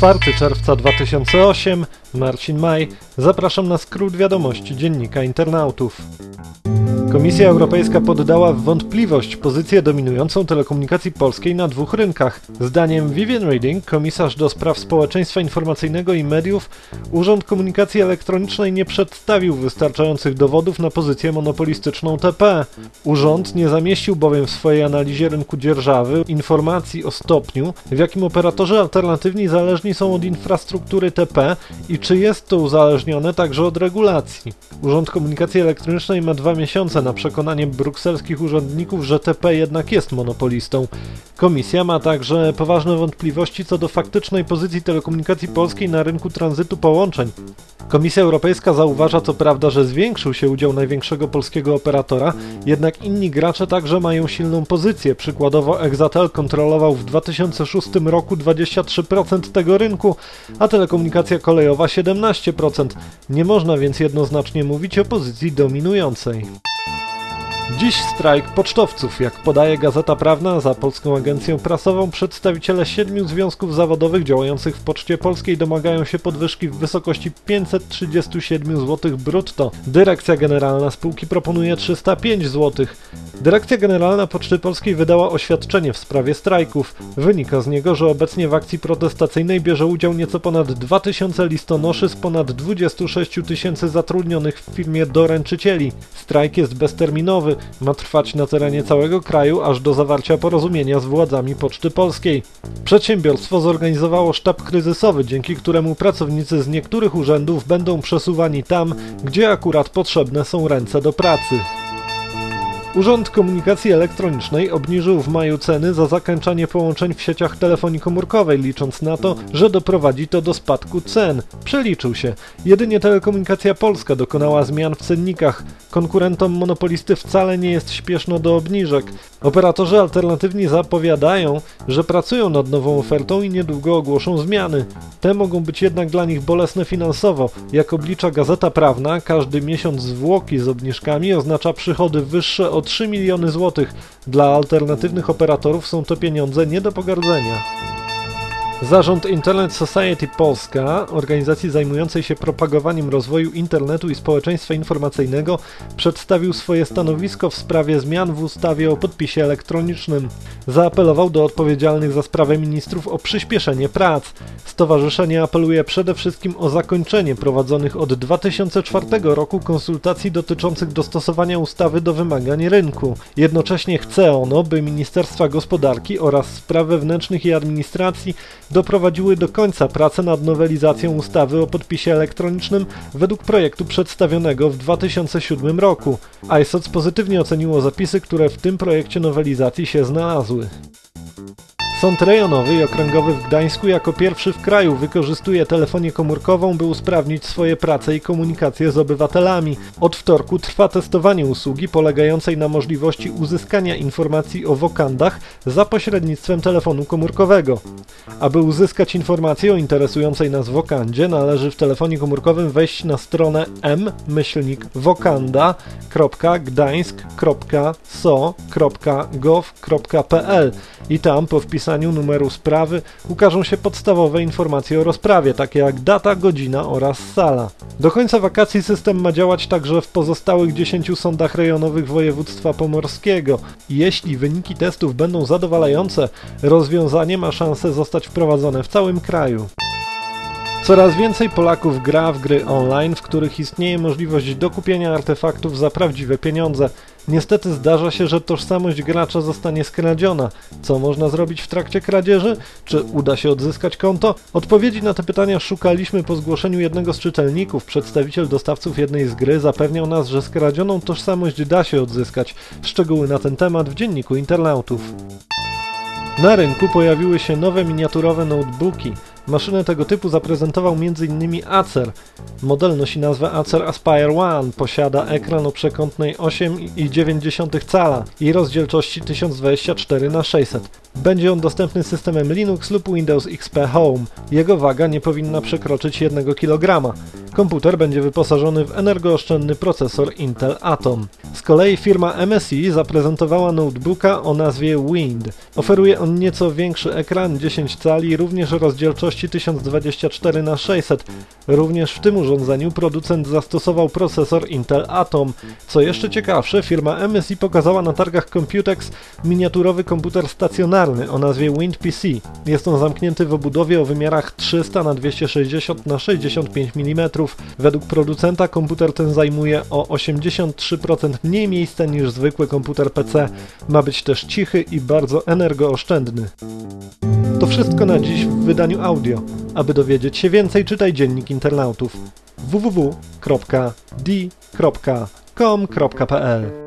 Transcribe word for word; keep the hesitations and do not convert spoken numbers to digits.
czwartego czerwca dwa tysiące ósmego, Marcin Maj. Zapraszam na skrót wiadomości Dziennika Internautów. Komisja Europejska poddała w wątpliwość pozycję dominującą telekomunikacji polskiej na dwóch rynkach. Zdaniem Viviane Reding, komisarz do spraw społeczeństwa informacyjnego i mediów, Urząd Komunikacji Elektronicznej nie przedstawił wystarczających dowodów na pozycję monopolistyczną T P. Urząd nie zamieścił bowiem w swojej analizie rynku dzierżawy informacji o stopniu, w jakim operatorzy alternatywni zależni są od infrastruktury T P i czy jest to uzależnione także od regulacji. Urząd Komunikacji Elektronicznej ma dwa miesiące na przekonanie brukselskich urzędników, że T P jednak jest monopolistą. Komisja ma także poważne wątpliwości co do faktycznej pozycji telekomunikacji polskiej na rynku tranzytu połączeń. Komisja Europejska zauważa co prawda, że zwiększył się udział największego polskiego operatora, jednak inni gracze także mają silną pozycję. Przykładowo Exatel kontrolował w dwa tysiące szóstym roku dwadzieścia trzy procent tego rynku, a telekomunikacja kolejowa siedemnaście procent. Nie można więc jednoznacznie mówić o pozycji dominującej. Dziś strajk pocztowców. Jak podaje Gazeta Prawna, za Polską Agencją Prasową przedstawiciele siedmiu związków zawodowych działających w Poczcie Polskiej domagają się podwyżki w wysokości pięćset trzydzieści siedem złotych brutto. Dyrekcja Generalna spółki proponuje trzysta pięć złotych. Dyrekcja Generalna Poczty Polskiej wydała oświadczenie w sprawie strajków. Wynika z niego, że obecnie w akcji protestacyjnej bierze udział nieco ponad dwa tysiące listonoszy z ponad dwudziestu sześciu tysięcy zatrudnionych w firmie doręczycieli. Strajk jest bezterminowy. Ma trwać na terenie całego kraju aż do zawarcia porozumienia z władzami Poczty Polskiej. Przedsiębiorstwo zorganizowało sztab kryzysowy, dzięki któremu pracownicy z niektórych urzędów będą przesuwani tam, gdzie akurat potrzebne są ręce do pracy. Urząd Komunikacji Elektronicznej obniżył w maju ceny za zakończenie połączeń w sieciach telefonii komórkowej, licząc na to, że doprowadzi to do spadku cen. Przeliczył się. Jedynie Telekomunikacja Polska dokonała zmian w cennikach. Konkurentom monopolisty wcale nie jest śpieszno do obniżek. Operatorzy alternatywni zapowiadają, że pracują nad nową ofertą i niedługo ogłoszą zmiany. Te mogą być jednak dla nich bolesne finansowo. Jak oblicza Gazeta Prawna, każdy miesiąc zwłoki z obniżkami oznacza przychody wyższe o trzy miliony złotych. Dla alternatywnych operatorów są to pieniądze nie do pogardzenia. Zarząd Internet Society Polska, organizacji zajmującej się propagowaniem rozwoju internetu i społeczeństwa informacyjnego, przedstawił swoje stanowisko w sprawie zmian w ustawie o podpisie elektronicznym. Zaapelował do odpowiedzialnych za sprawę ministrów o przyspieszenie prac. Stowarzyszenie apeluje przede wszystkim o zakończenie prowadzonych od dwa tysiące czwartego roku konsultacji dotyczących dostosowania ustawy do wymagań rynku. Jednocześnie chce ono, by Ministerstwa Gospodarki oraz Spraw Wewnętrznych i Administracji doprowadziły do końca prace nad nowelizacją ustawy o podpisie elektronicznym według projektu przedstawionego w dwa tysiące siódmym roku. A I S O C pozytywnie oceniło zapisy, które w tym projekcie nowelizacji się znalazły. Sąd rejonowy i okręgowy w Gdańsku jako pierwszy w kraju wykorzystuje telefonię komórkową, by usprawnić swoje prace i komunikację z obywatelami. Od wtorku trwa testowanie usługi polegającej na możliwości uzyskania informacji o wokandach za pośrednictwem telefonu komórkowego. Aby uzyskać informację o interesującej nas wokandzie, należy w telefonie komórkowym wejść na stronę m myślnik wokanda kropka gdańsk kropka s o kropka gov kropka p l i tam po wpisaniu numeru sprawy ukażą się podstawowe informacje o rozprawie, takie jak data, godzina oraz sala. Do końca wakacji system ma działać także w pozostałych dziesięciu sądach rejonowych województwa pomorskiego. Jeśli wyniki testów będą zadowalające, rozwiązanie ma szansę zostać wprowadzone w całym kraju. Coraz więcej Polaków gra w gry online, w których istnieje możliwość dokupienia artefaktów za prawdziwe pieniądze. Niestety zdarza się, że tożsamość gracza zostanie skradziona. Co można zrobić w trakcie kradzieży? Czy uda się odzyskać konto? Odpowiedzi na te pytania szukaliśmy po zgłoszeniu jednego z czytelników. Przedstawiciel dostawców jednej z gry zapewniał nas, że skradzioną tożsamość da się odzyskać. Szczegóły na ten temat w Dzienniku Internautów. Na rynku pojawiły się nowe miniaturowe notebooki. Maszynę tego typu zaprezentował między innymi Acer. Model nosi nazwę Acer Aspire One, posiada ekran o przekątnej osiem i dziewięć dziesiątych cala i rozdzielczości tysiąc dwadzieścia cztery na sześćset. Będzie on dostępny systemem Linux lub Windows X P Home. Jego waga nie powinna przekroczyć jednego kilograma. Komputer będzie wyposażony w energooszczędny procesor Intel Atom. Z kolei firma M S I zaprezentowała notebooka o nazwie Wind. Oferuje on nieco większy ekran, dziesięć cali, również rozdzielczości tysiąc dwadzieścia cztery na sześćset. Również w tym urządzeniu producent zastosował procesor Intel Atom. Co jeszcze ciekawsze, firma M S I pokazała na targach Computex miniaturowy komputer stacjonarny o nazwie Wind P C. Jest on zamknięty w obudowie o wymiarach trzysta na dwieście sześćdziesiąt na sześćdziesiąt pięć milimetrów. Według producenta komputer ten zajmuje o osiemdziesiąt trzy procent mniej miejsca niż zwykły komputer P C. Ma być też cichy i bardzo energooszczędny. To wszystko na dziś w wydaniu audio. Aby dowiedzieć się więcej, czytaj Dziennik Internautów w w w kropka d kropka com kropka p l.